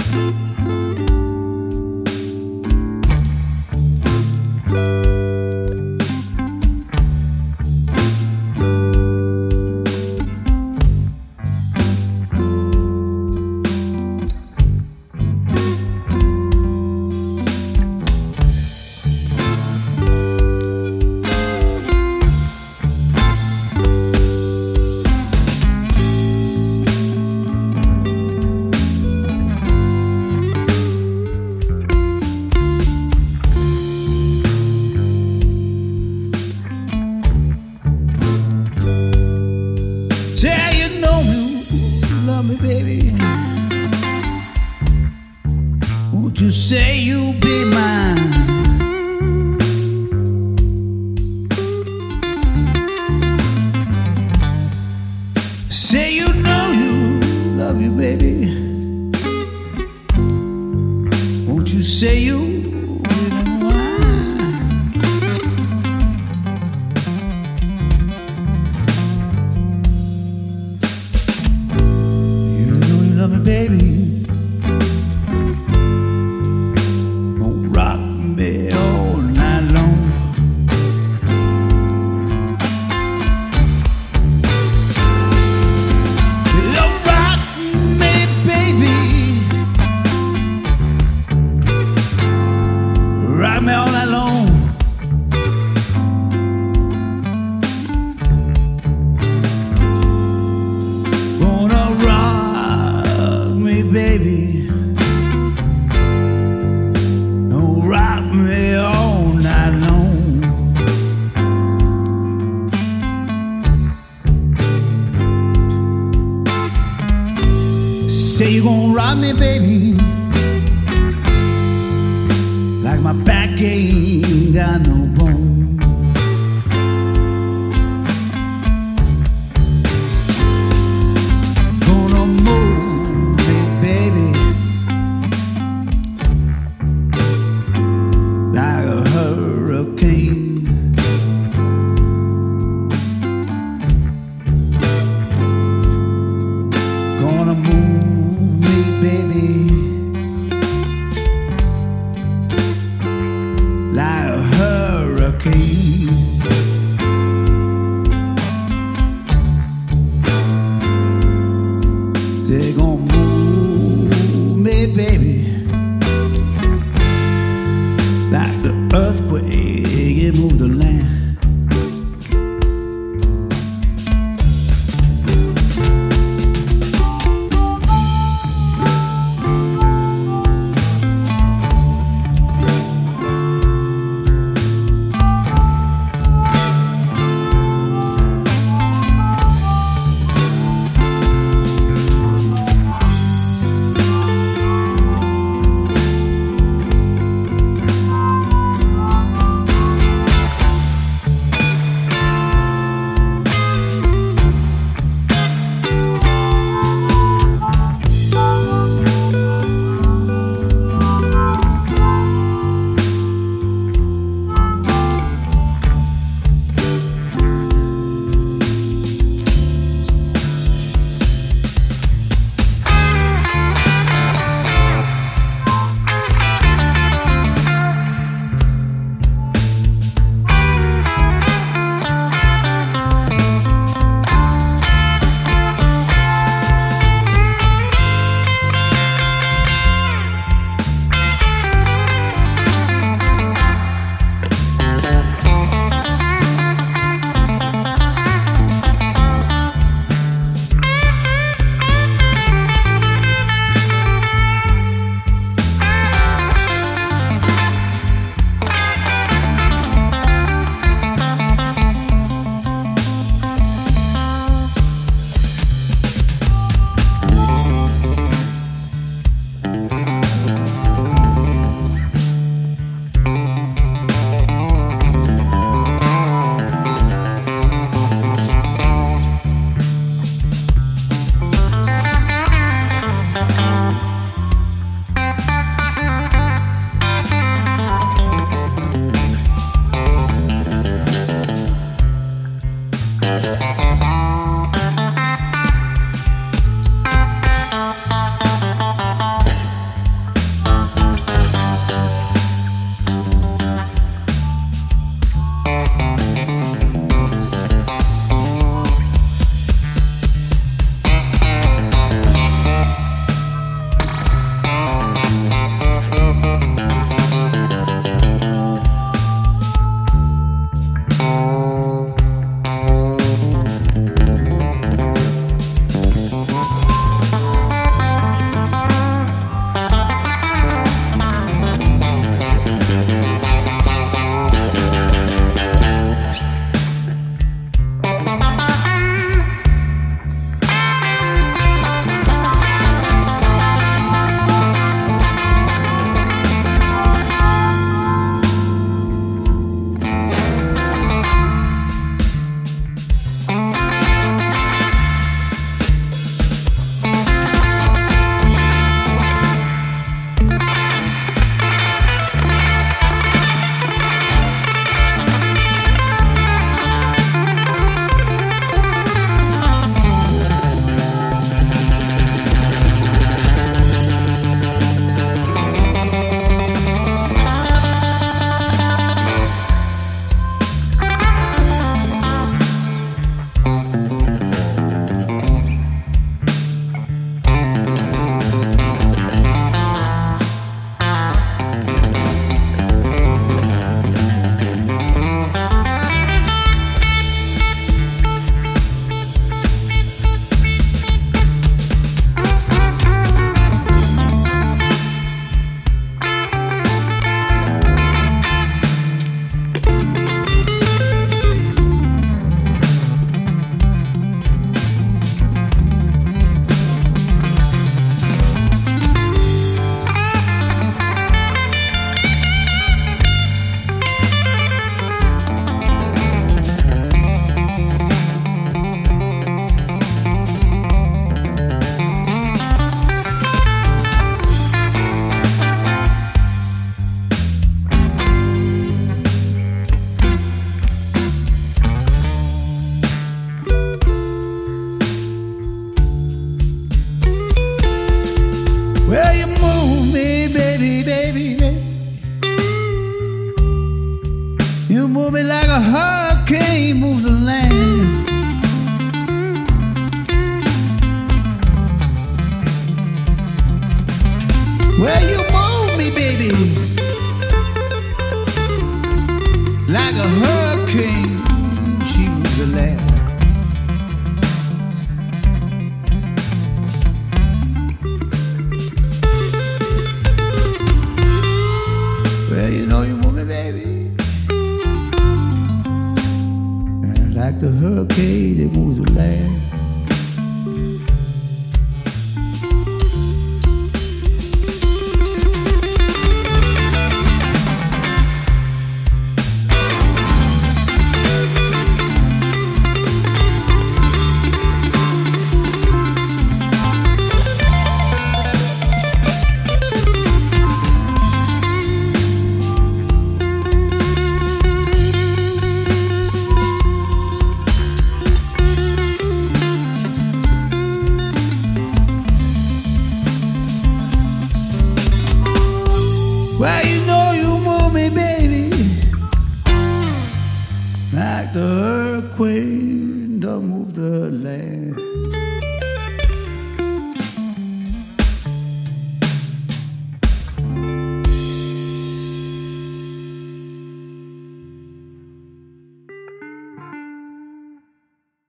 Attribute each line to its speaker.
Speaker 1: You say you'll be mine. Say you know you love you, baby. Won't you say you'll be mine? You know you love me, baby. Rock me all night long. Gonna rock me, baby. Don't rock me all night long. Say you gonna rock me, baby, like my back ain't got no bone. Gonna move me, baby, like a hurricane. Gonna move me, baby, like a hurricane. They gon' move me, baby, like the earthquake, it moved the land. baby, baby, baby. You move me like a hurricane moves the land. Well, you move me, baby, like a hurricane, she moves the land. Well, you know you move me, baby, like the hurricane that moves the land. Well, you know you move me, baby, like the earthquake don't move the land.